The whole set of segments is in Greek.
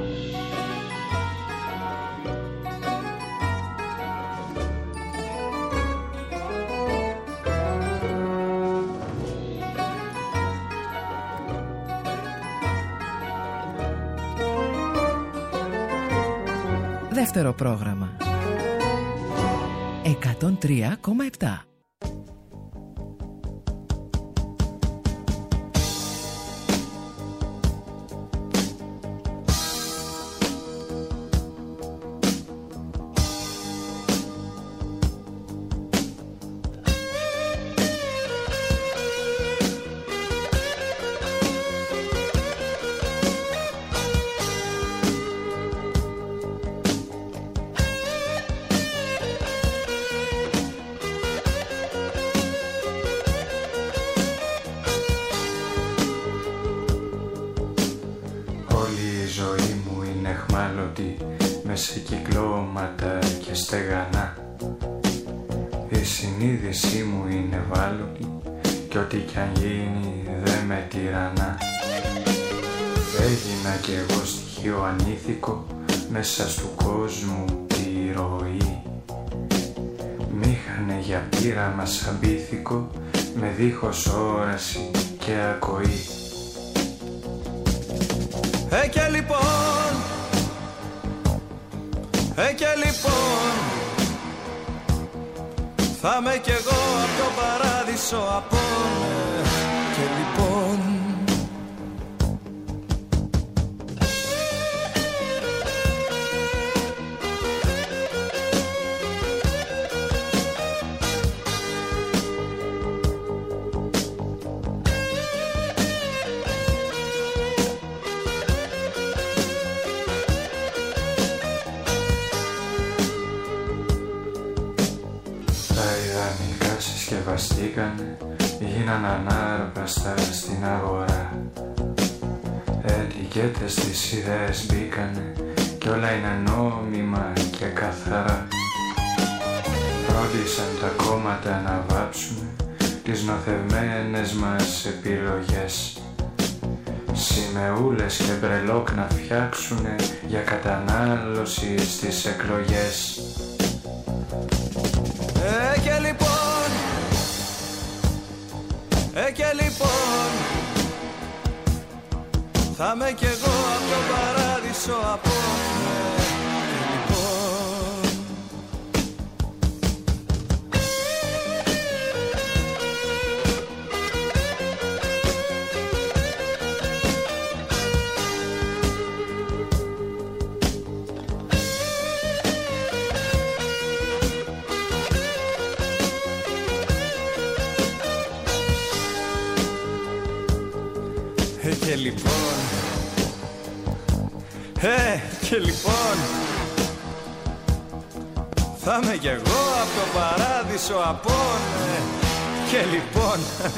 Δεύτερο πρόγραμμα 103,7. σε κυκλώματα και στεγανά. Η συνείδησή μου είναι ευάλωτη κι ό,τι κι αν γίνει δεν με τυραννά. Έγινα κι εγώ στοιχείο ανήθικο μέσα στου κόσμου τη ροή. Μ' είχανε για πείραμα σαν πίθηκο με δίχως όραση και ακοή. Και λοιπόν θα είμαι κι εγώ απ' το παράδεισο απόνε. Και λοιπόν συσκευαστήκανε, γίναν ανάρπαστα στην αγορά. Ετικέτες στις ιδέες μπήκανε κι όλα είναι νόμιμα και καθαρά. Φρόντισαν τα κόμματα να βάψουν τις νοθευμένες μας επιλογές. Σημεούλες και μπρελόκ να φτιάξουνε για κατανάλωση στις εκλογές. Και λοιπόν θα είμαι κι εγώ απ' το παράδεισο απόνε. Και λοιπόν θα είμαι κι εγώ απ' το παράδεισο απόνε. Και λοιπόν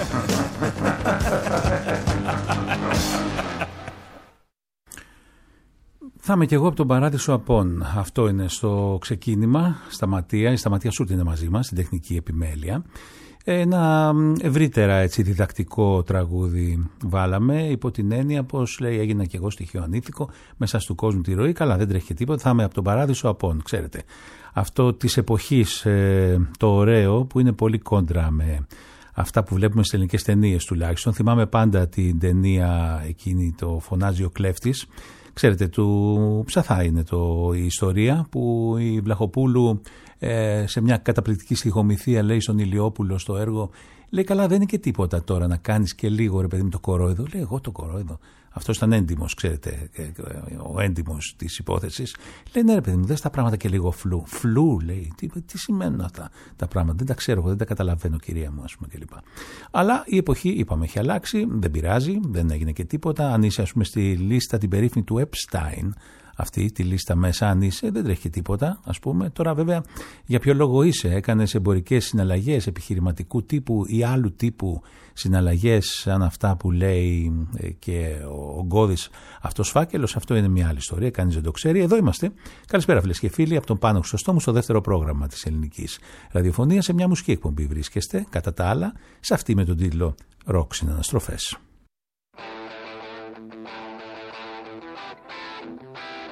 θα είμαι κι εγώ από τον παράδεισο απόν. Αυτό είναι στο ξεκίνημα. Σταματία, η Σταματία Σούρτ είναι μαζί μας στην τεχνική επιμέλεια. Ένα ευρύτερα έτσι διδακτικό τραγούδι βάλαμε υπό την έννοια πως λέει έγινα κι εγώ στοιχείο ανήθικο μέσα του κόσμου τη ροή. Καλά, δεν τρέχει και τίποτα, θα είμαι από τον παράδεισο απόν, ξέρετε. Αυτό της εποχής το ωραίο που είναι πολύ κόντρα με αυτά που βλέπουμε στις ελληνικές ταινίες τουλάχιστον. Θυμάμαι πάντα την ταινία εκείνη, το Φωνάζει ο κλέφτης. Ξέρετε, του Ψαθά είναι η ιστορία που η Βλαχοπούλου σε μια καταπληκτική στιχομυθία λέει στον Ηλιόπουλο στο έργο, λέει καλά δεν είναι και τίποτα τώρα να κάνεις και λίγο ρε παιδί με το κορόιδο. Λέει εγώ το κορόιδο. Αυτός ήταν έντιμος, ξέρετε, ο έντιμος της υπόθεσης. Λέει ναι ρε παιδί μου, δες τα πράγματα και λίγο φλου. Φλου λέει, τι σημαίνουν αυτά τα πράγματα, δεν τα ξέρω, δεν τα καταλαβαίνω κυρία μου ας πούμε κλπ. Αλλά η εποχή είπαμε έχει αλλάξει, δεν πειράζει, δεν έγινε και τίποτα. Αν είσαι ας πούμε στη λίστα την περίφημη του Epstein, αυτή τη λίστα μέσα, αν είσαι, δεν τρέχει τίποτα, ας πούμε. Τώρα, βέβαια, για ποιο λόγο είσαι, έκανες εμπορικές συναλλαγές επιχειρηματικού τύπου ή άλλου τύπου συναλλαγές, σαν αυτά που λέει και ο Γκώδης αυτός φάκελος, αυτό είναι μια άλλη ιστορία, κανείς δεν το ξέρει. Εδώ είμαστε. Καλησπέρα, φίλες και φίλοι, από τον Πάνο Χρυσοστόμου στο δεύτερο πρόγραμμα της ελληνικής ραδιοφωνίας. Σε μια μουσική εκπομπή βρίσκεστε, κατά τα άλλα, σε αυτή με τον τίτλο Ροκ Συναναστροφές.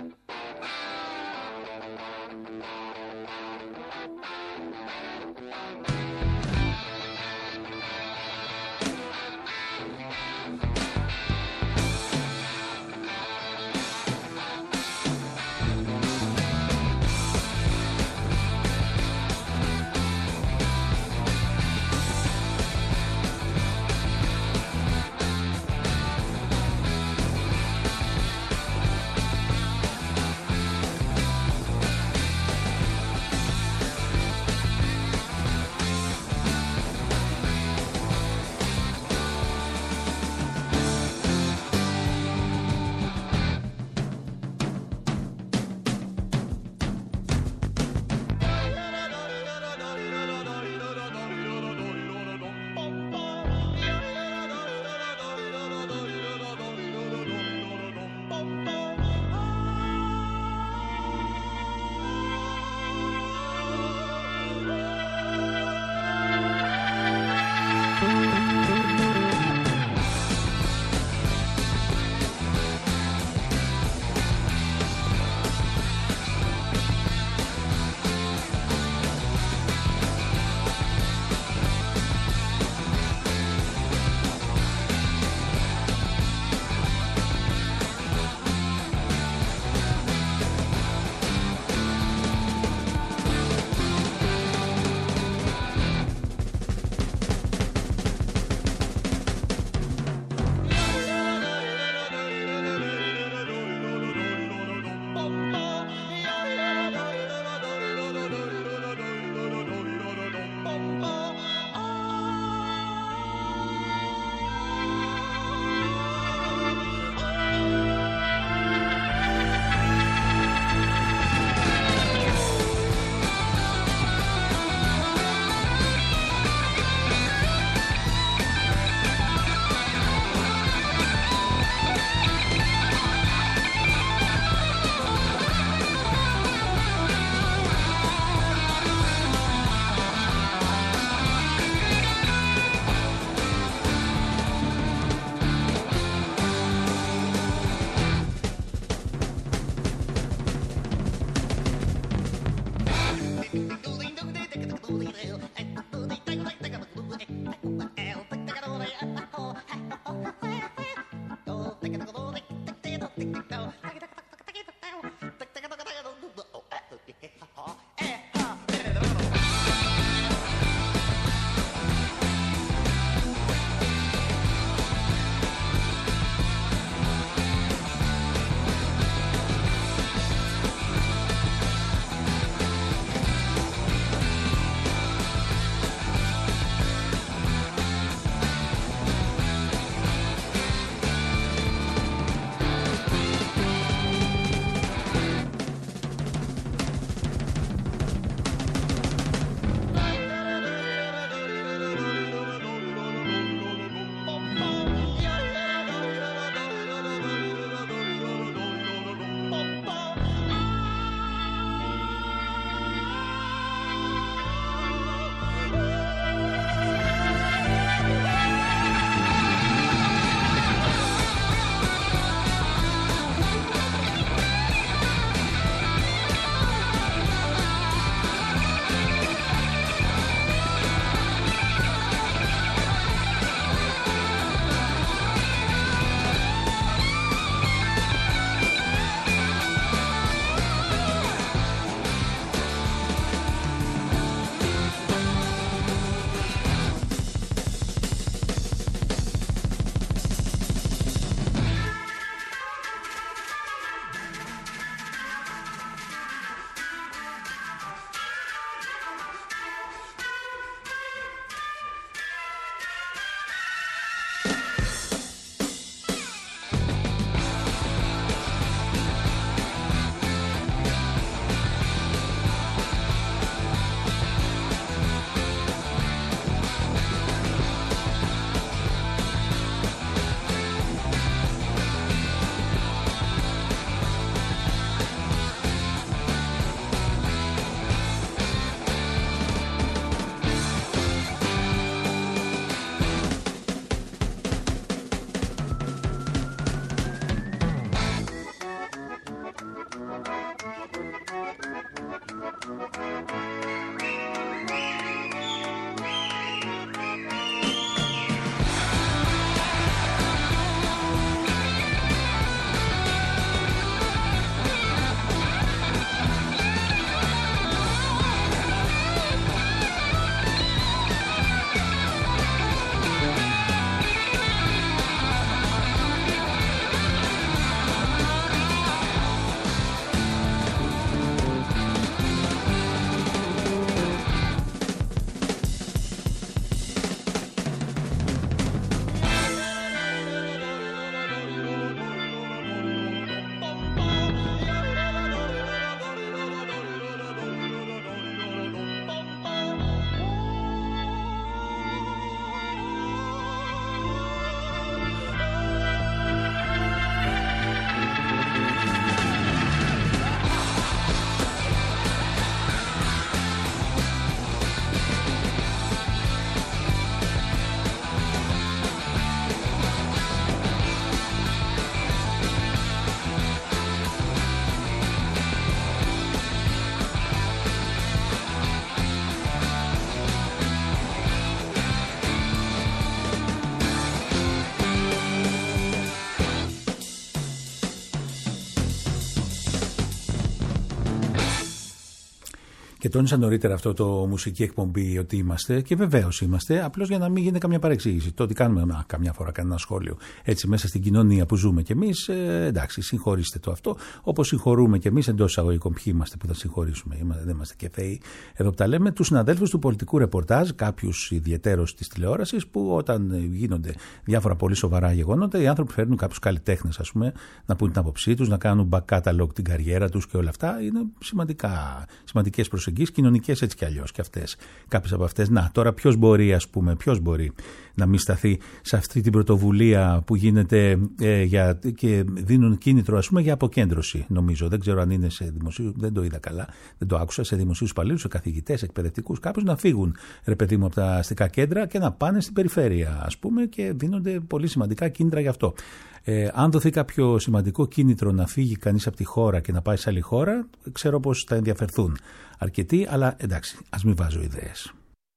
Και τόνισα νωρίτερα αυτό το μουσική εκπομπή ότι είμαστε, και βεβαίως είμαστε, απλώς για να μην γίνει καμιά παρεξήγηση. Το ότι κάνουμε καμιά φορά κανένα σχόλιο έτσι μέσα στην κοινωνία που ζούμε κι εμείς, εντάξει, συγχωρήστε το αυτό. Όπως συγχωρούμε κι εμείς εντός εισαγωγικών, ποιοι είμαστε που θα συγχωρήσουμε, δεν είμαστε και θεοί. Εδώ που τα λέμε, τους συναδέλφους του πολιτικού ρεπορτάζ, κάποιους ιδιαιτέρως της τηλεόρασης, που όταν γίνονται διάφορα πολύ σοβαρά γεγονότα, οι άνθρωποι φέρνουν κάποιους καλλιτέχνες, ας πούμε, να πούν την άποψή τους, να κάνουν back catalog την καριέρα τους και όλα αυτά. Είναι σημαντικές προσεγγίσεις, κοινωνικές έτσι κι αλλιώς. Και αυτές, κάποιες από αυτές. Να, τώρα ποιος μπορεί να μην σταθεί σε αυτή την πρωτοβουλία που γίνεται και δίνουν κίνητρο, ας πούμε, για αποκέντρωση, νομίζω. Δεν ξέρω αν είναι σε δημοσίου, δεν το είδα καλά, δεν το άκουσα, σε δημοσίους υπαλλήλους, σε καθηγητές, εκπαιδευτικούς, κάποιους να φύγουν, ρε παιδί μου, από τα αστικά κέντρα και να πάνε στην περιφέρεια, ας πούμε, και δίνονται πολύ σημαντικά κίνητρα γι' αυτό. Αν δοθεί κάποιο σημαντικό κίνητρο να φύγει κανείς από τη χώρα και να πάει σε άλλη χώρα, ξέρω πως θα ενδιαφερθούν αρκετοί, αλλά εντάξει, ας μην βάζω ιδέες.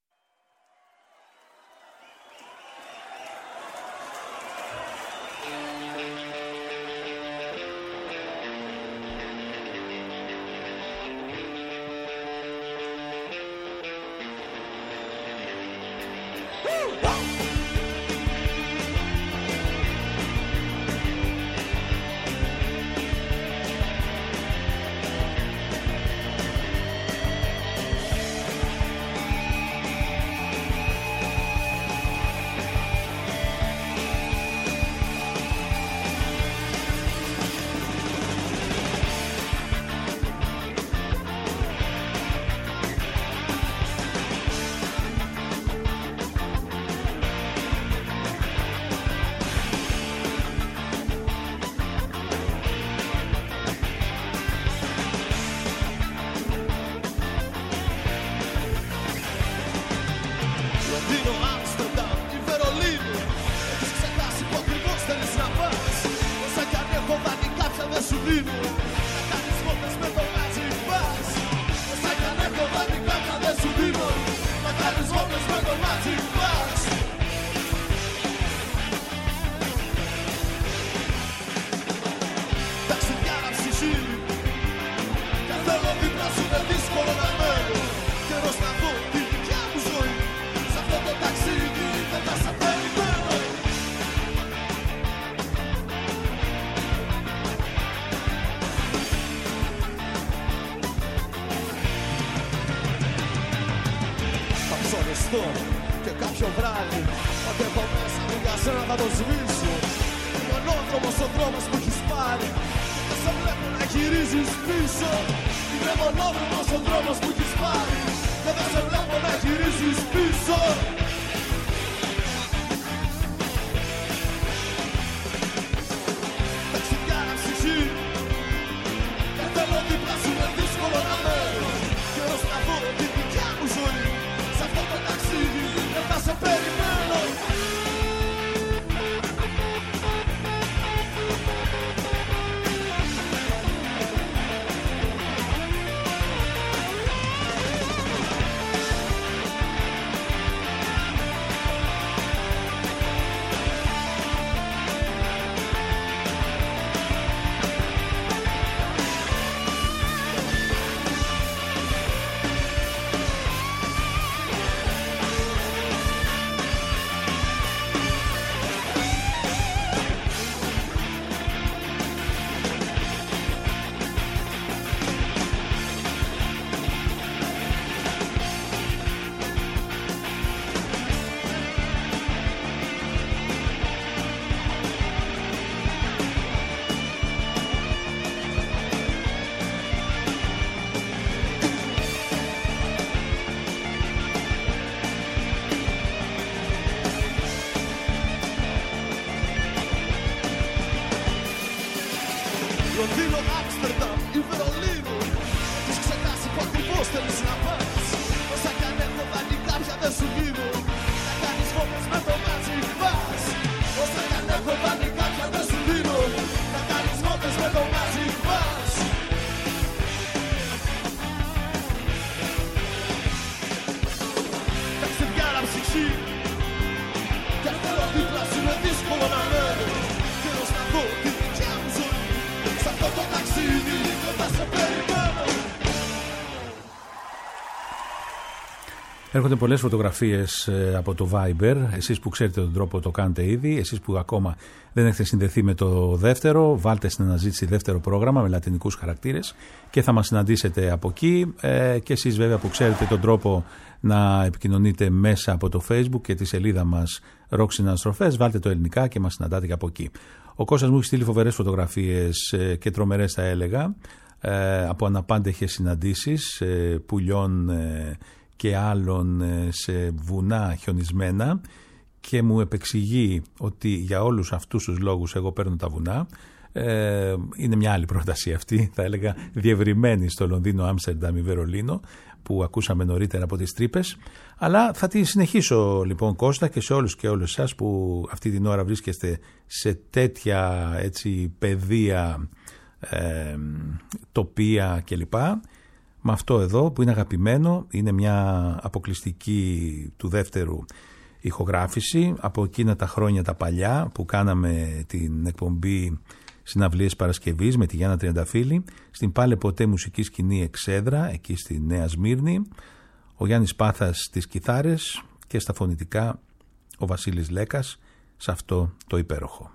Και κάποιο βράδυ αντέχω μέσα μου για σένα θα το σβήσω. Είναι μονόδρομος ο δρόμος που έχεις πάρει και σε βλέπω να γυρίζεις πίσω. Είναι μονόδρομος ο δρόμος που έχεις πάρει και δεν σε βλέπω να γυρίζεις πίσω. Ταξιδιάρα ψυχή και θέλω δίπλα σου είναι δύσκολο να μένω. Καιρός να δω τη δικιά μου ζωή. Σ' αυτό το ταξίδι δεν θα σε περιμένω. Έρχονται πολλές φωτογραφίες από το Viber. Εσείς που ξέρετε τον τρόπο το κάνετε ήδη. Εσείς που ακόμα δεν έχετε συνδεθεί με το δεύτερο, βάλτε στην αναζήτηση δεύτερο πρόγραμμα με λατινικούς χαρακτήρες και θα μας συναντήσετε από εκεί. Και εσείς βέβαια που ξέρετε τον τρόπο να επικοινωνείτε μέσα από το Facebook και τη σελίδα μας Rock Συναναστροφές, βάλτε το ελληνικά και μας συναντάτε και από εκεί. Ο Κώστας μου έχει στείλει φοβερές φωτογραφίες και τρομερές θα έλεγα, από αναπάντεχες συναντήσεις πουλιών και άλλων σε βουνά χιονισμένα και μου επεξηγεί ότι για όλους αυτούς τους λόγους εγώ παίρνω τα βουνά. Είναι μια άλλη πρόταση αυτή, θα έλεγα διευρυμένη στο Λονδίνο, Άμστερνταμ ή Βερολίνο που ακούσαμε νωρίτερα από τις τρύπες, αλλά θα τη συνεχίσω λοιπόν Κώστα και σε όλους και όλες εσάς που αυτή την ώρα βρίσκεστε σε τέτοια έτσι παιδεία, τοπία κλπ. Με αυτό εδώ που είναι αγαπημένο, είναι μια αποκλειστική του δεύτερου ηχογράφηση από εκείνα τα χρόνια τα παλιά που κάναμε την εκπομπή Συναυλίες Παρασκευής με τη Γιάννα Τριανταφύλλη στην πάλε ποτέ μουσική σκηνή Εξέδρα εκεί στη Νέα Σμύρνη, ο Γιάννης Πάθας στις κιθάρες και στα φωνητικά ο Βασίλης Λέκας σε αυτό το υπέροχο.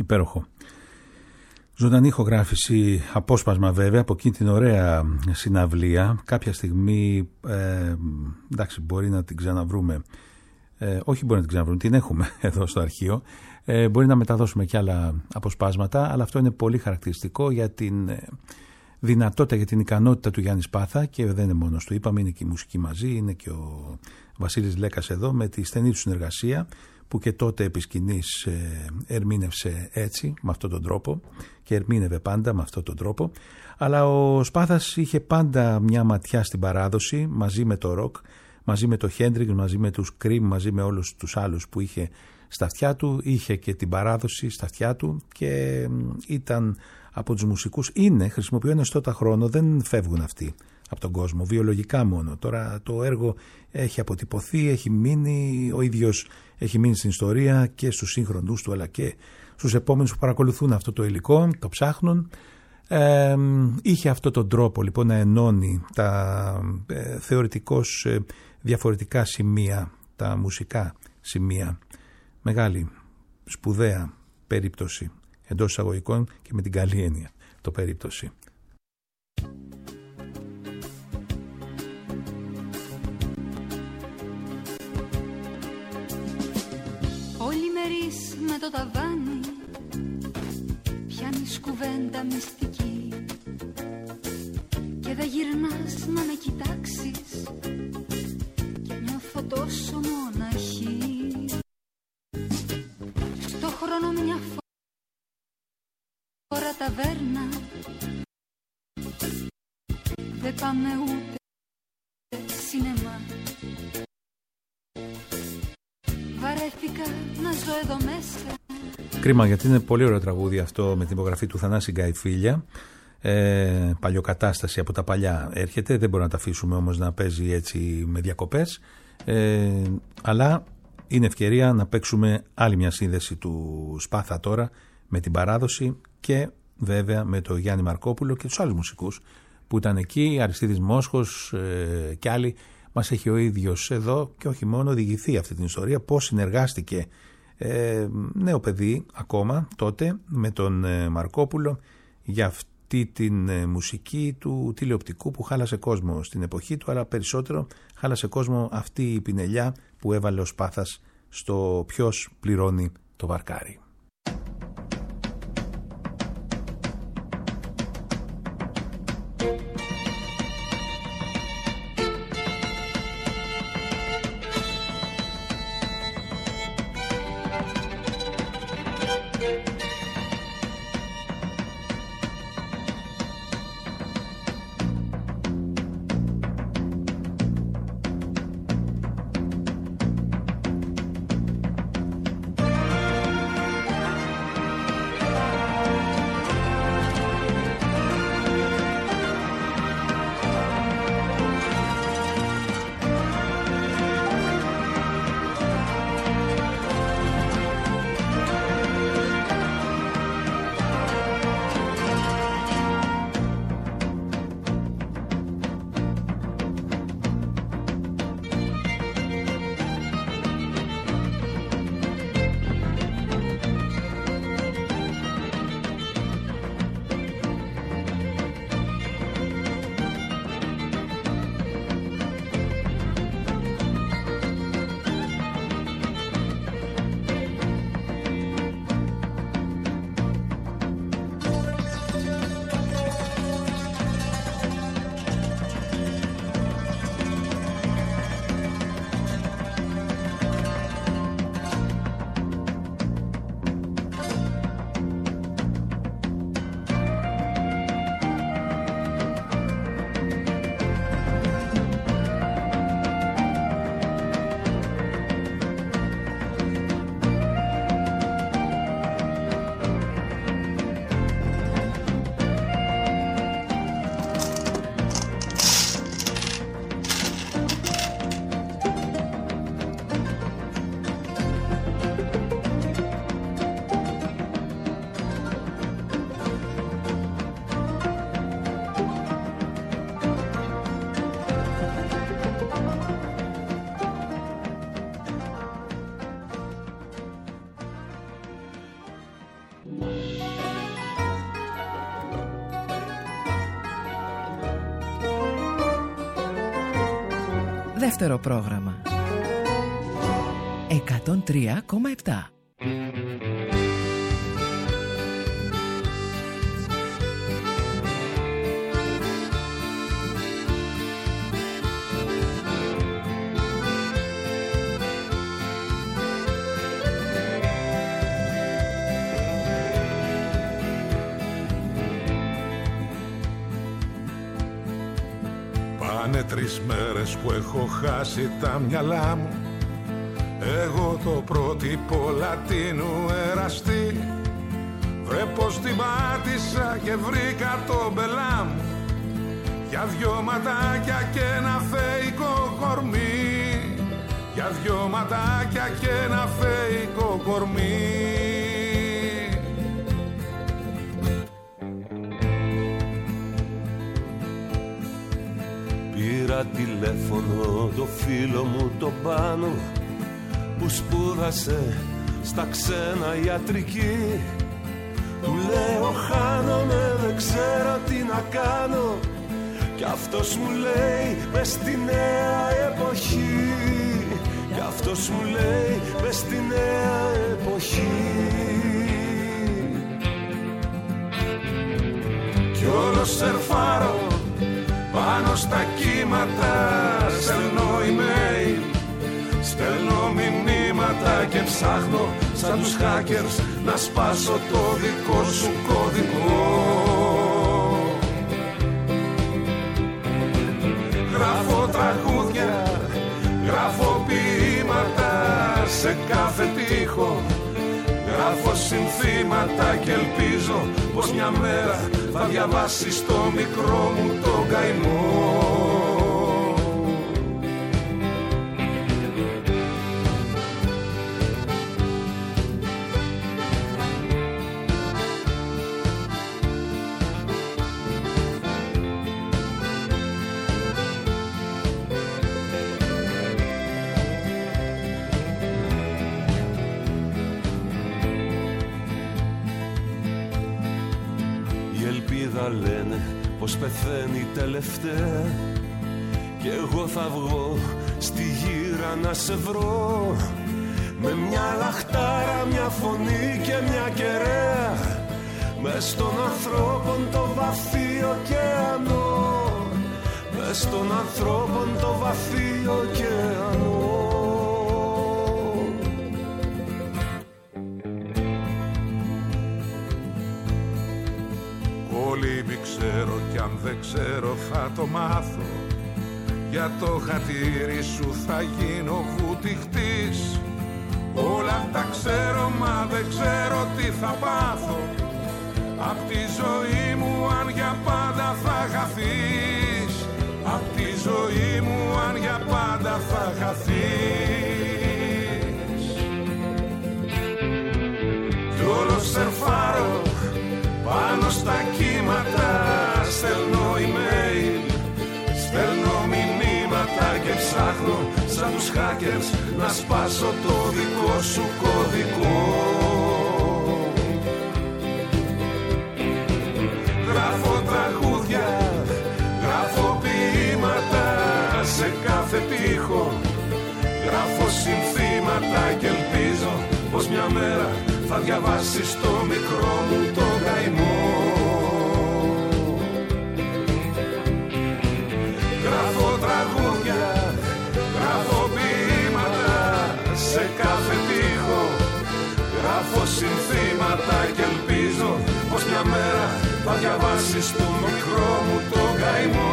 Υπέροχο. Ζωντανή ηχογράφηση, απόσπασμα βέβαια από εκείνη την ωραία συναυλία. Κάποια στιγμή, εντάξει, μπορεί να την ξαναβρούμε. Όχι μπορεί να την ξαναβρούμε, την έχουμε εδώ στο αρχείο. Μπορεί να μεταδώσουμε και άλλα αποσπάσματα, αλλά αυτό είναι πολύ χαρακτηριστικό για την δυνατότητα, για την ικανότητα του Γιάννη Σπάθα, και δεν είναι μόνος του, είπαμε, είναι και η μουσική μαζί, είναι και ο Βασίλης Λέκας εδώ με τη στενή του συνεργασία, που και τότε επί σκηνής ερμήνευσε έτσι, με αυτόν τον τρόπο, και ερμήνευε πάντα με αυτόν τον τρόπο. Αλλά ο Σπάθας είχε πάντα μια ματιά στην παράδοση, μαζί με το ροκ, μαζί με το Χέντριξ, μαζί με τους Cream, μαζί με όλους τους άλλους που είχε στα αυτιά του. Είχε και την παράδοση στα αυτιά του και ήταν από τους μουσικούς. Χρησιμοποιούν εναιστώτα χρόνο, δεν φεύγουν αυτοί από τον κόσμο, βιολογικά μόνο. Τώρα το έργο έχει αποτυπωθεί, έχει μείνει, ο ίδιος έχει μείνει στην ιστορία και στους σύγχρονους του, αλλά και στους επόμενους που παρακολουθούν αυτό το υλικό, το ψάχνουν. Είχε αυτόν τον τρόπο λοιπόν να ενώνει τα θεωρητικώς διαφορετικά σημεία, τα μουσικά σημεία. Μεγάλη, σπουδαία περίπτωση, εντός εισαγωγικών και με την καλή έννοια το περίπτωση. Πολυμερής με το ταβάνι, πιάνεις κουβέντα μυστική και δεν γυρνάς να με κοιτάξεις και νιώθω τόσο μοναχή. Στο χρόνο μια φορά ταβέρνα, δεν πάμε ούτε σινεμά. Βαρέθηκα να ζω εδώ μέσα. Κρίμα, γιατί είναι πολύ ωραίο τραγούδι αυτό, με την υπογραφή του Θανάση Γκαϊφίλια. Παλιοκατάσταση από τα παλιά έρχεται, δεν μπορούμε να τα αφήσουμε όμως να παίζει έτσι με διακοπές, αλλά είναι ευκαιρία να παίξουμε άλλη μια σύνδεση του Σπάθα τώρα με την παράδοση και βέβαια με το Γιάννη Μαρκόπουλο και τους άλλους μουσικούς που ήταν εκεί, Αριστίδης Μόσχος και άλλοι. Μας έχει ο ίδιος εδώ και όχι μόνο οδηγηθεί αυτή την ιστορία, πώς συνεργάστηκε νέο παιδί ακόμα τότε με τον Μαρκόπουλο για αυτή την μουσική του τηλεοπτικού που χάλασε κόσμο στην εποχή του, αλλά περισσότερο χάλασε κόσμο αυτή η πινελιά που έβαλε ο Σπάθας στο ποιος πληρώνει το βαρκάρι. Δεύτερο πρόγραμμα 103,7. Πάνε 3 μέρες που έχω χάσει τα μυαλά μου. Εγώ το πρότυπο Λατίνου εραστή. Βρε πως την πάτησα και βρήκα το μπελά μου. Για 2 ματάκια και ένα θεϊκό κορμί. Για 2 ματάκια και ένα θεϊκό κορμί. Πήρα τηλέφωνο το φίλο μου το Πάνο που σπούδασε στα ξένα ιατρική. Του λέω χάνομαι, δεν ξέρω τι να κάνω. Κι αυτός μου λέει μες στη νέα εποχή. Κι αυτός μου λέει μες στη νέα εποχή. Κι όλο σερφάρω πάνω στα κύματα. Στέλνω email, στέλνω μηνύματα και ψάχνω σαν τους hackers να σπάσω το δικό σου κωδικό. Γράφω τραγούδια, γράφω ποίηματα σε κάθε τοίχο. Γράφω συνθήματα και ελπίζω πως μια μέρα θα διαβάσεις το μικρό μου το καημό. Λένε πως πεθαίνει τελευταία κι εγώ θα βγω στη γύρα να σε βρω με μια λαχτάρα, μια φωνή και μια κεραία μες στον ανθρώπων το βαθύ ωκεανό. Μες στον ανθρώπων το βαθύ ωκεανό. Κολύμπι ξέρω κι αν δεν ξέρω θα το μάθω. Για το χατήρι σου θα γίνω βουτυχτής. Όλα τα ξέρω μα δεν ξέρω τι θα πάθω. Απ' τη ζωή μου αν για πάντα θα χαθείς. Απ' τη ζωή μου αν για πάντα θα χαθείς. Κι όλο σερφάρω πάνω στα κύματα. Στέλνω email, στέλνω μηνύματα και ψάχνω σαν τους hackers να σπάσω το δικό σου κωδικό. Γράφω τραγούδια, γράφω ποίηματα σε κάθε τοίχο. Γράφω συνθήματα και ελπίζω πως μια μέρα θα διαβάσεις το μικρό μου το καημό. Γράφω τραγούδια, γράφω ποίηματα σε κάθε τοίχο. Γράφω συνθήματα και ελπίζω πως μια μέρα θα διαβάσεις το μικρό μου το καημό.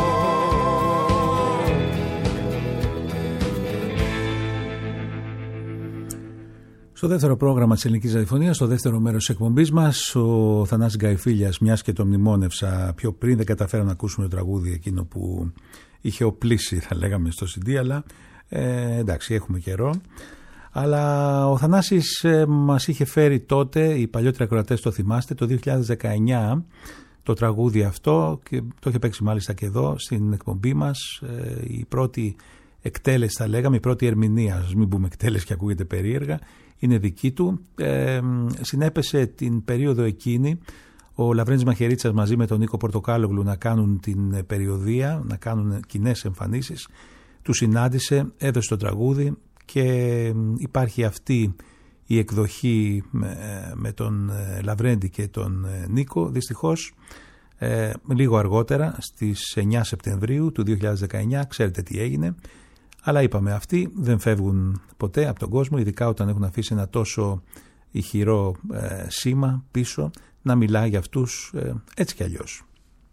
Στο δεύτερο πρόγραμμα της Ελληνικής Ραδιοφωνίας, στο δεύτερο μέρος της εκπομπής μας, ο Θανάσης Γκαϊφίλιας, μιας και τον μνημόνευσα πιο πριν, δεν καταφέραμε να ακούσουμε το τραγούδι εκείνο που είχε οπλίσει, θα λέγαμε, στο CD, αλλά εντάξει, έχουμε καιρό. Αλλά ο Θανάσης μας είχε φέρει τότε, οι παλιότεροι ακροατές το θυμάστε, το 2019, το τραγούδι αυτό, και το είχε παίξει μάλιστα και εδώ στην εκπομπή μας, η πρώτη εκτέλεση θα λέγαμε, η πρώτη ερμηνεία, ας μην πούμε εκτέλεση και ακούγεται περίεργα, είναι δική του. Συνέπεσε την περίοδο εκείνη ο Λαβρέντης Μαχαιρίτσας μαζί με τον Νίκο Πορτοκάλογλου να κάνουν την περιοδεία, να κάνουν κοινές εμφανίσεις του συνάντησε, έδωσε το τραγούδι και υπάρχει αυτή η εκδοχή με τον Λαβρέντη και τον Νίκο, δυστυχώς λίγο αργότερα στις 9 Σεπτεμβρίου του 2019. Ξέρετε τι έγινε, αλλά είπαμε, αυτοί δεν φεύγουν ποτέ από τον κόσμο, ειδικά όταν έχουν αφήσει ένα τόσο ηχηρό σήμα πίσω να μιλάει για αυτούς έτσι κι αλλιώς.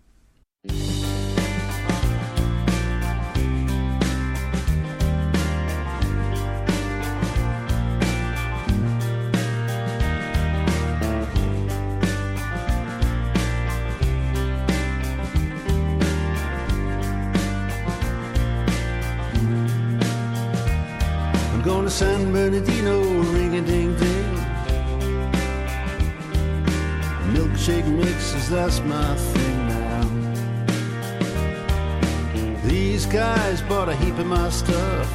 San Bernardino, ring-a-ding-ding. Milkshake mixes, that's my thing now. These guys bought a heap of my stuff,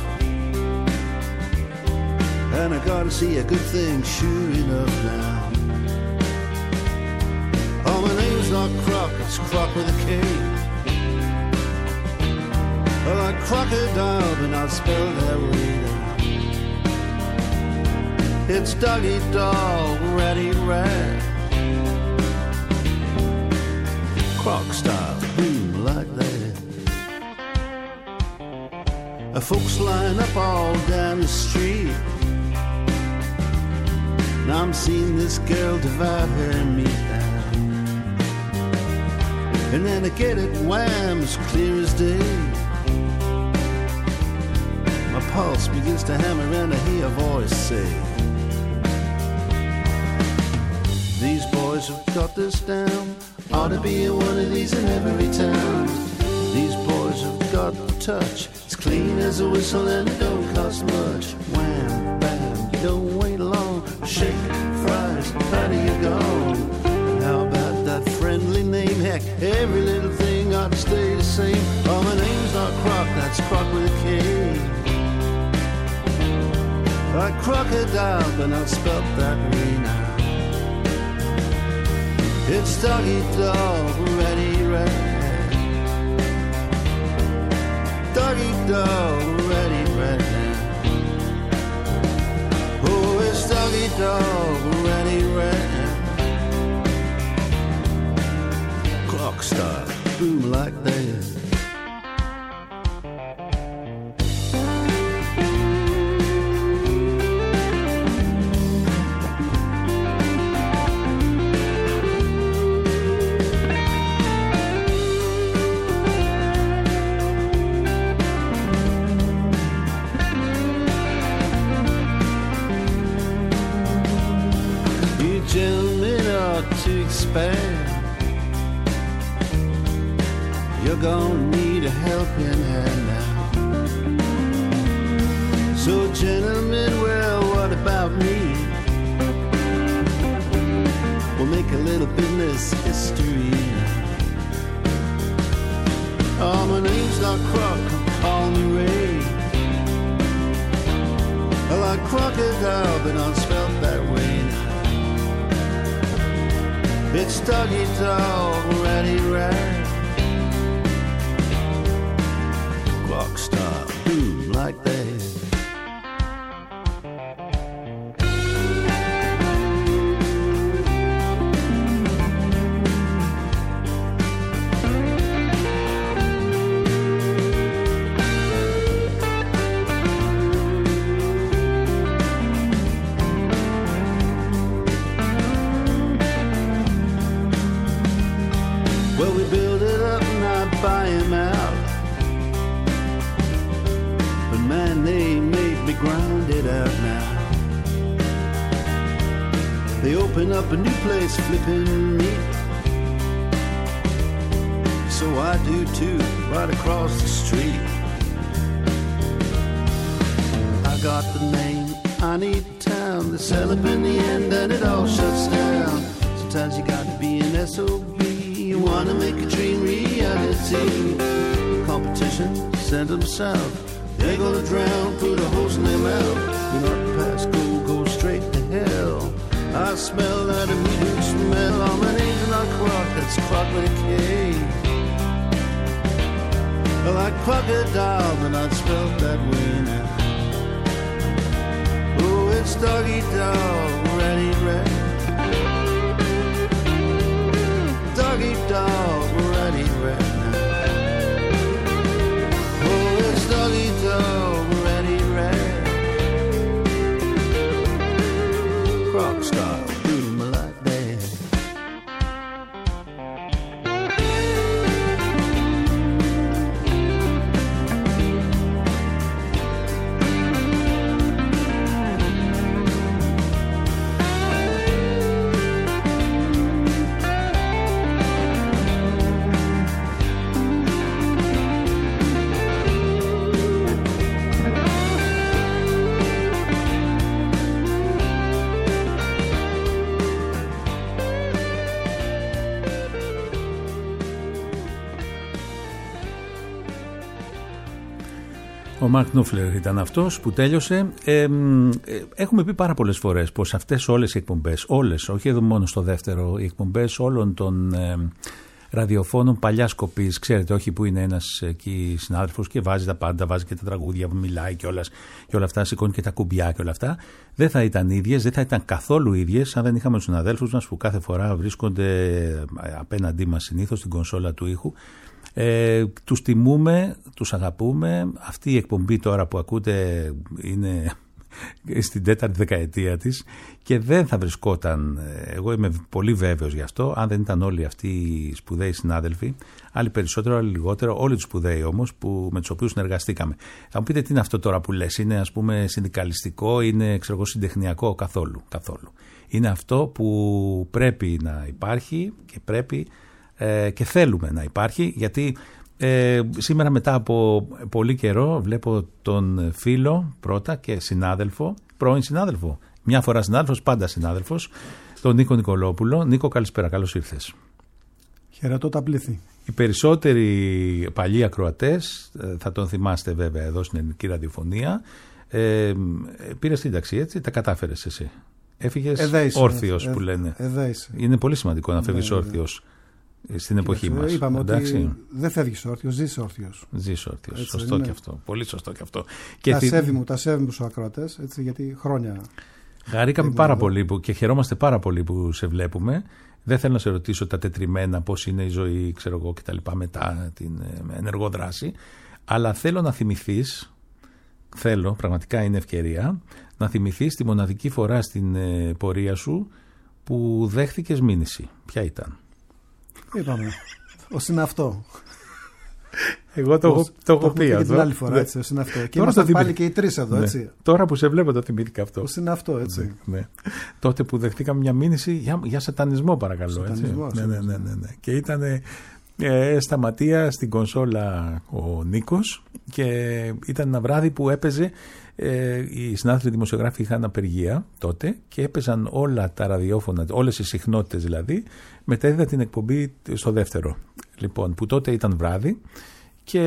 and I gotta see a good thing sure enough now. Oh, my name's not Croc, it's Croc with a K. Well, like crocodile, but not spelled that way now. It's doggy dog, ratty rat. Croc style, boom like that. Folks line up all down the street. Now I'm seeing this girl divide her meat down. And then I get it wham, as clear as day. My pulse begins to hammer and I hear a voice say, these boys have got this down. Ought to be in one of these in every town. These boys have got the touch. It's clean as a whistle and it don't cost much. Wham, bam, you don't wait long. Shake, fries, how do you go? And how about that friendly name? Heck, every little thing ought to stay the same. Oh, my name's not Croc, that's Croc with a K. Like crocodile, but not spelt that way now. It's doggy dog, ratty rat. Doggy dog, ratty rat. Oh, it's doggy dog, ratty rat. Clock start, boom like that. You're gonna need a helping hand now. So gentlemen, well, what about me? We'll make a little business history now. Oh, my name's not Croc, call me Ray. I like crocodile, but not spelled that way now. It's doggy dog, ratty rat. Clock stop, boom like that. Well, we build it up and I buy him out. But man, they made me grind it out now. They open up a new place flipping meat. So I do too, right across the street. I got the name, I need town. They sell up in the end and it all shuts down. Sometimes you got to be an SOB. You wanna make a dream reality. Competition, send them south. They're gonna drown, put a hose in their mouth. Do not pass go straight to hell. I smell that immediate smell. Oh, my name's not Croc, that's Croc with a K. like crocodile, then I'd spelt that way now. Oh, it's doggy dog, ready, red. Doggy dog, ready, red now. Oh, it's doggy dog, ready, red. Croc style, do me like that. Ο Μαρκ Νούφλερ ήταν αυτός που τέλειωσε. Έχουμε πει πάρα πολλές φορές πως αυτές όλες οι εκπομπές, όλες, όχι εδώ μόνο στο δεύτερο, οι εκπομπές όλων των ραδιοφώνων παλιάς κοπής, ξέρετε, όχι που είναι ένας εκεί συνάδελφος και βάζει τα πάντα, βάζει και τα τραγούδια, μιλάει και όλα αυτά, σηκώνει και τα κουμπιά και όλα αυτά, δεν θα ήταν ίδιες, δεν θα ήταν καθόλου ίδιες αν δεν είχαμε τους συναδέλφους μας που κάθε φορά βρίσκονται απέναντί μας συνήθως στην κονσόλα του ήχου. Τους τιμούμε, τους αγαπούμε. Αυτή η εκπομπή τώρα που ακούτε είναι στην 4η δεκαετία της και δεν θα βρισκόταν, εγώ είμαι πολύ βέβαιος γι' αυτό, αν δεν ήταν όλοι αυτοί οι σπουδαίοι συνάδελφοι, άλλοι περισσότερο, άλλοι λιγότερο, όλοι τους σπουδαίοι όμως με τους οποίους συνεργαστήκαμε. Θα μου πείτε τι είναι αυτό τώρα που λες, είναι ας πούμε συνδικαλιστικό, είναι συντεχνιακό? Καθόλου. Είναι αυτό που πρέπει να υπάρχει και πρέπει και θέλουμε να υπάρχει, γιατί σήμερα μετά από πολύ καιρό βλέπω τον φίλο πρώτα και συνάδελφο, πρώην συνάδελφο, μια φορά συνάδελφος, πάντα συνάδελφος, τον Νίκο Νικολόπουλο. Νίκο, καλησπέρα, καλώς ήρθες. Χαιρετώ τα πλήθη. Οι περισσότεροι παλιοί ακροατές, θα τον θυμάστε βέβαια εδώ στην ελληνική ραδιοφωνία, πήρες σύνταξη, έτσι, τα κατάφερες εσύ. Έφυγες όρθιος που λένε. Είναι πολύ σημαντικό να φεύγεις όρθιος στην εποχή μας. Είπαμε εντάξει, ότι δεν φεύγεις όρθιος, ζεις όρθιος. Ζεις όρθιος. Έτσι, σωστό είναι. Και αυτό. Πολύ σωστό και αυτό. Τα σέβη μου στους ακροατές, έτσι, γιατί χρόνια. Χαρήκαμε πάρα πολύ και χαιρόμαστε πάρα πολύ που σε βλέπουμε. Δεν θέλω να σε ρωτήσω τα τετριμένα, πώς είναι η ζωή, ξέρω εγώ, κτλ. Μετά την ενεργό δράση. Αλλά θέλω να θυμηθείς, πραγματικά είναι ευκαιρία, να θυμηθείς τη μοναδική φορά στην πορεία σου που δέχθηκες μήνυση. Ποια ήταν? Είπαμε, ως είναι αυτό. Εγώ το έχω πει και αυτό. την άλλη φορά, έτσι, ως είναι αυτό. Και είμαστε πάλι και οι τρεις εδώ, έτσι. Ναι. Τώρα που σε βλέπω το θυμήθηκα αυτό. Ως είναι αυτό, έτσι. Ναι. Τότε που δεχτήκαμε μια μήνυση για σατανισμό, παρακαλώ. Σατανισμό, έτσι. Ναι. Και ήταν σταματία στην κονσόλα ο Νίκος και ήταν ένα βράδυ που έπαιζε, οι συνάδελφοι δημοσιογράφοι είχαν απεργία τότε και έπαιζαν όλα τα ραδιόφωνα, όλες οι συχνότητες δηλαδή, μετέδιδα την εκπομπή στο δεύτερο. Λοιπόν, που τότε ήταν βράδυ και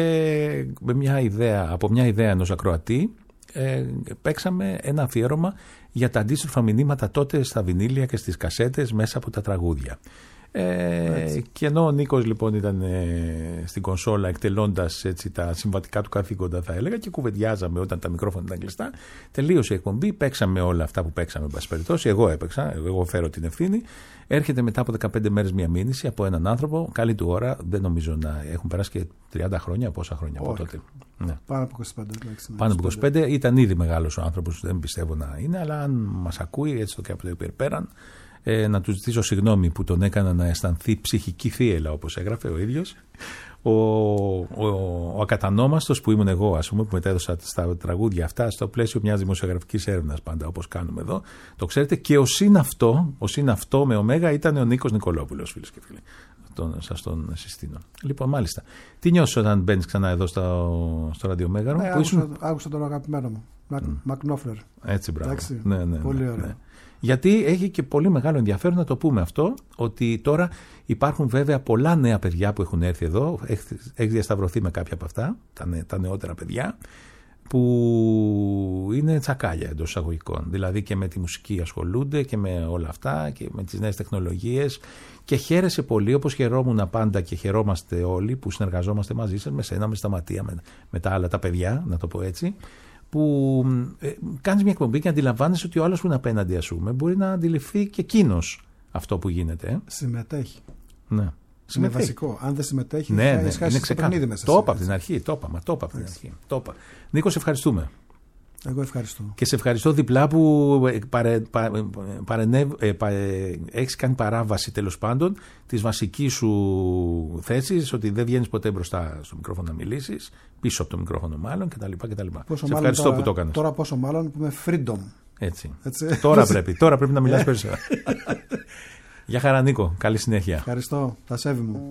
από μια ιδέα ενός ακροατή παίξαμε ένα αφιέρωμα για τα αντίστροφα μηνύματα τότε στα βινίλια και στις κασέτες μέσα από τα τραγούδια. Και ενώ ο Νίκος λοιπόν ήταν στην κονσόλα εκτελώντας έτσι τα συμβατικά του καθήκοντα, θα έλεγα, και κουβεντιάζαμε όταν τα μικρόφωνα ήταν κλειστά, τελείωσε η εκπομπή, παίξαμε όλα αυτά που παίξαμε, εν πάση περιπτώσει. Εγώ έπαιξα, εγώ φέρω την ευθύνη. Έρχεται μετά από 15 μέρες μια μήνυση από έναν άνθρωπο, καλή του ώρα, δεν νομίζω να έχουν περάσει και 30 χρόνια, πόσα χρόνια από τότε. Ναι. Πάνω από 25. Πάνω από 25, ήταν ήδη μεγάλος ο άνθρωπος, δεν πιστεύω να είναι, αλλά αν μας ακούει έτσι το και από το υπερπέραν, να του ζητήσω συγγνώμη που τον έκανα να αισθανθεί ψυχική θύελα, όπως έγραφε ο ίδιος. Ο ακατανόμαστος που ήμουν εγώ, ας πούμε, που μετέδωσα στα τραγούδια αυτά στο πλαίσιο μιας δημοσιογραφικής έρευνας, πάντα όπως κάνουμε εδώ, το ξέρετε, και ο συν αυτό με ωμέγα ήταν ο Νίκος Νικολόπουλος, φίλες και φίλοι. Σας τον συστήνω. Λοιπόν, μάλιστα. Τι νιώσεις όταν μπαίνεις ξανά εδώ στο ραδιομέγαρο? Άκουσα τον αγαπημένο μου, Μαρκ Νούφλερ. Έτσι, μπράβο. Ναι, πολύ ωραίο. Ναι. Γιατί έχει και πολύ μεγάλο ενδιαφέρον να το πούμε αυτό, ότι τώρα υπάρχουν βέβαια πολλά νέα παιδιά που έχουν έρθει εδώ, έχει διασταυρωθεί με κάποια από αυτά, τα νεότερα παιδιά, που είναι τσακάλια εντός εισαγωγικών. Δηλαδή και με τη μουσική ασχολούνται και με όλα αυτά και με τις νέες τεχνολογίες, και χαίρεσαι πολύ, όπως χαιρόμουν πάντα και χαιρόμαστε όλοι που συνεργαζόμαστε μαζί σας, με σένα, με Σταματία, με τα άλλα τα παιδιά, να το πω έτσι, που κάνεις μια εκπομπή και αντιλαμβάνεσαι ότι ο άλλος που είναι απέναντι, ας πούμε, μπορεί να αντιληφθεί και εκείνος αυτό που γίνεται. Συμμετέχει. Ναι. Είναι βασικό. Αν δεν συμμετέχει, ναι, θα χάσει το παιχνίδι μέσα. Το είπα από την αρχή. Νίκο, σε ευχαριστούμε. Εγώ ευχαριστώ. Και σε ευχαριστώ διπλά που έχεις κάνει παράβαση, τέλος πάντων, της βασικής σου θέσης, ότι δεν βγαίνεις ποτέ μπροστά στο μικρόφωνο να μιλήσεις, πίσω από το μικρόφωνο μάλλον, κτλ. Σε ευχαριστώ τώρα, που το έκανες. Τώρα πόσο μάλλον που είμαι freedom. Έτσι. Τώρα πρέπει να μιλάς περισσότερο. Γεια χαρά, Νίκο. Καλή συνέχεια. Ευχαριστώ. Τα σέβη μου.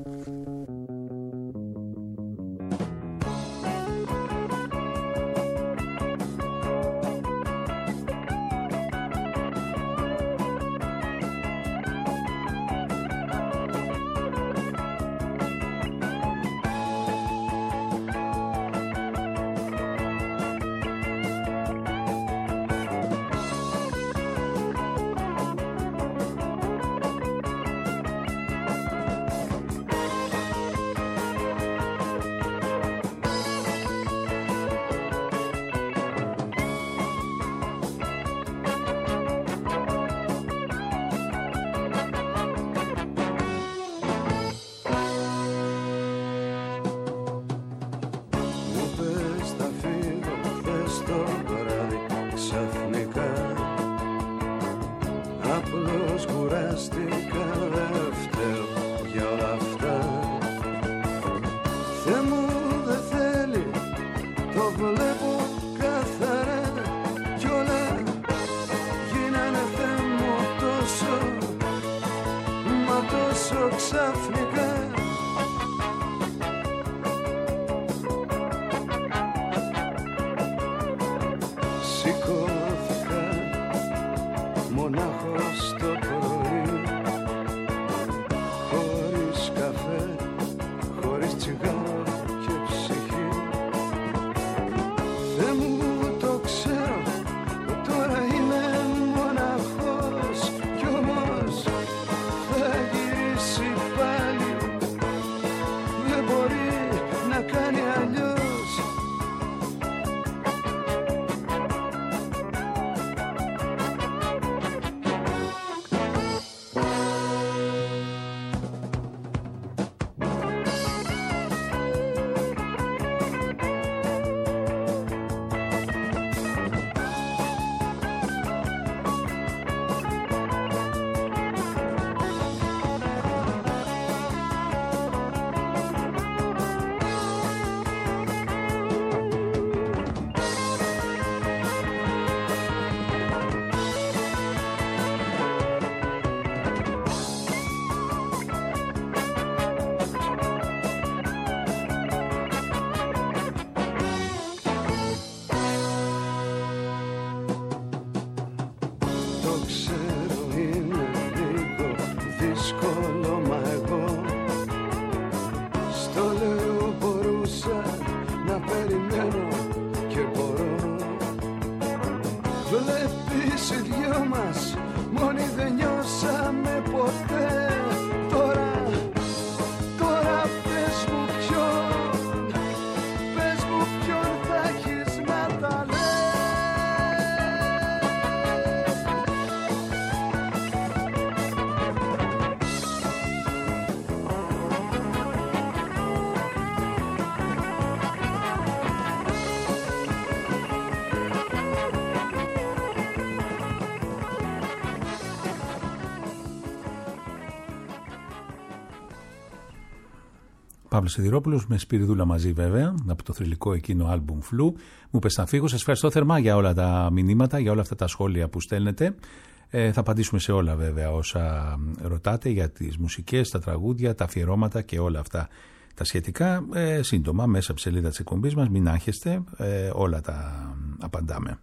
Παύλος Σιδηρόπουλος με Σπυριδούλα μαζί, βέβαια, από το θρυλικό εκείνο άλμπουμ Φλου. Μου πες να φύγω. Σας ευχαριστώ θερμά για όλα τα μηνύματα, για όλα αυτά τα σχόλια που στέλνετε. Θα απαντήσουμε σε όλα, βέβαια, όσα ρωτάτε για τις μουσικές, τα τραγούδια, τα αφιερώματα και όλα αυτά τα σχετικά. Σύντομα, μέσα από τη σελίδα της εκπομπής μας, μην άγχεστε, όλα τα απαντάμε.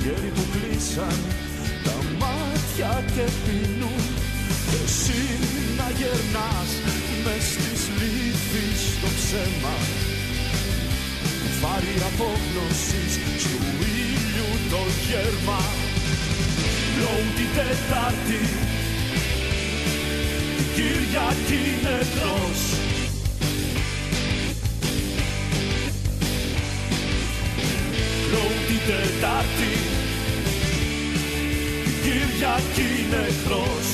χέρι που κλείσαν τα μάτια και πίνουν και εσύ να γερνάς μες στις λύθεις το ψέμα φάρει απόγνωσης στου ήλιου το γέρμα. Κλώουν την Τετάρτη, την Κυριακή νεκρός. Κλώουν την Τετάρτη, την Κυριακή νεκρός.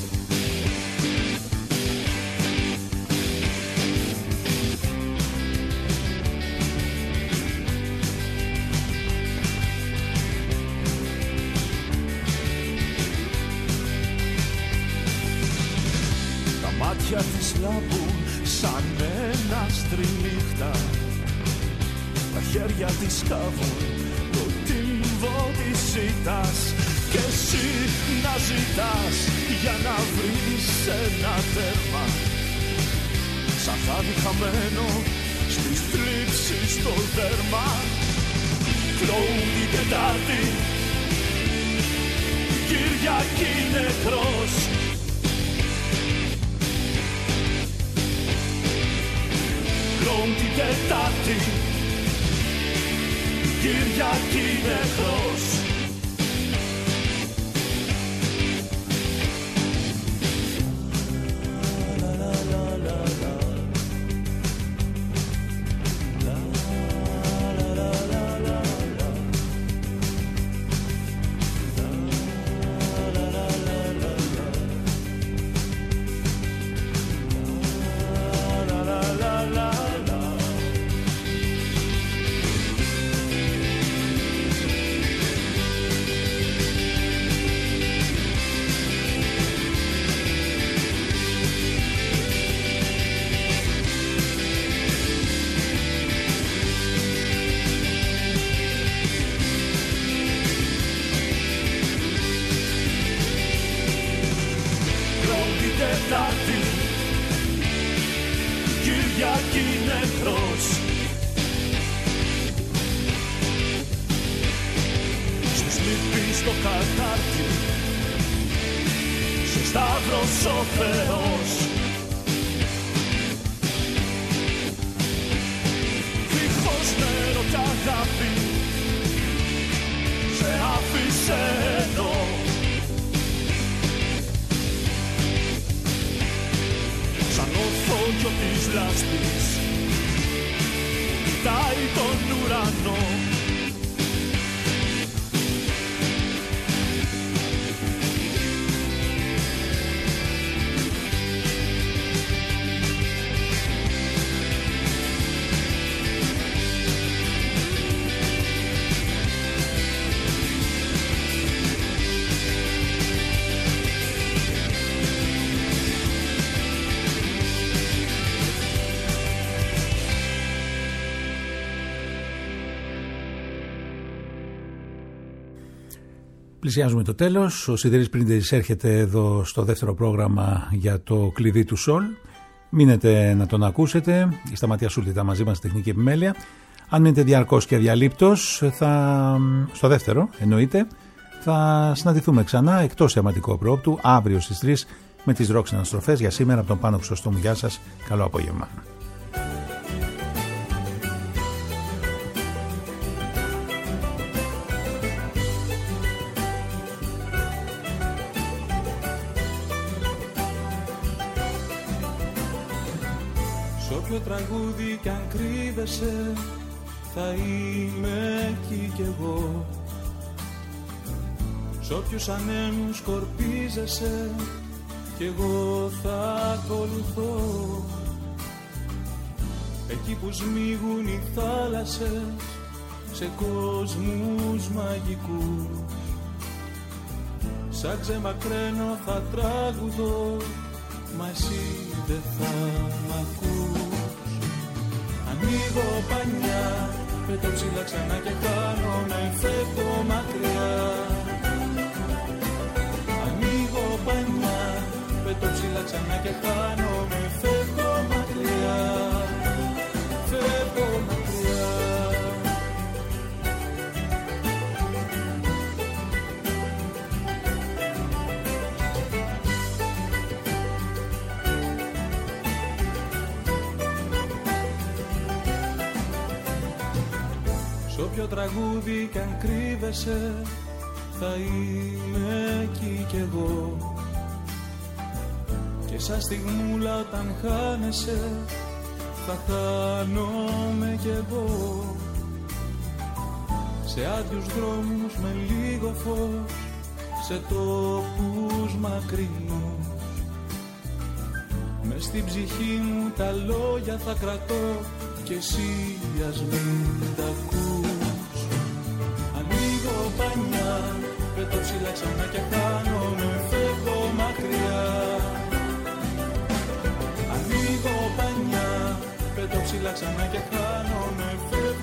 Μάτια της λάμπουν σαν ένα στρινύχτα. Τα χέρια της κάβουν το τύμβο της ζήτας και εσύ να ζητάς για να βρεις ένα τέρμα. Σαν χάδι χαμένο στις θλίψεις στο δέρμα. Κλώουν την Τετάρτη, την Κυριακή νεκρός. Κλώουν την Τετάρτη, την Κυριακή νεκρός. Πλησιάζουμε το τέλος. Ο Σιδηρής Πρίντεζης έρχεται εδώ στο δεύτερο πρόγραμμα για το κλειδί του Σολ. Μείνετε να τον ακούσετε. Η Σταματία Σούλτη ήταν μαζί μας στη τεχνική επιμέλεια. Αν μείνετε διαρκώς και αδιαλείπτως, στο δεύτερο εννοείται, θα συναντηθούμε ξανά εκτός θεματικού προόπτου αύριο στις 3 με τις ροκ συναναστροφές. Για σήμερα από τον Πάνο Χρυσόστομου. Γεια σας. Καλό απόγευμα. Όποιο τραγούδι κι αν κρύβεσαι, θα είμαι εκεί κι εγώ. Σ' όποιους ανέμους σκορπίζεσαι, κι εγώ θα ακολουθώ. Εκεί που σμίγουν οι θάλασσες, σε κόσμους μαγικούς. Σαν ξεμακραίνω θα τραγουδώ, μα εσύ δεν θα μ' ακούς. Ανοίγω πανιά, πέτω ψηλά ξανά και κάνομαι, φεύγω μακριά. Ανοίγω πανιά, πέτω ψηλά ξανά και κάνομαι, φεύγω μακριά. Φεύγω μακριά. όποιο τραγούδι κι αν κρύβεσαι, θα είμαι εκεί κι εγώ. Και σαν στιγμούλα όταν χάνεσαι, θα χάνομαι κι εγώ. Σε άδειους δρόμους με λίγο φως, σε τόπους μακρινούς, μες στην ψυχή μου τα λόγια θα κρατώ, κι εσύ ας μην τα ακούς. Ανοίγω πανιά, πετώ ψηλά ξανά και χάνομαι, φεύγω μακριά. Ανοίγω πανιά, πετώ ψηλά ξανά και χάνομαι, φεύγω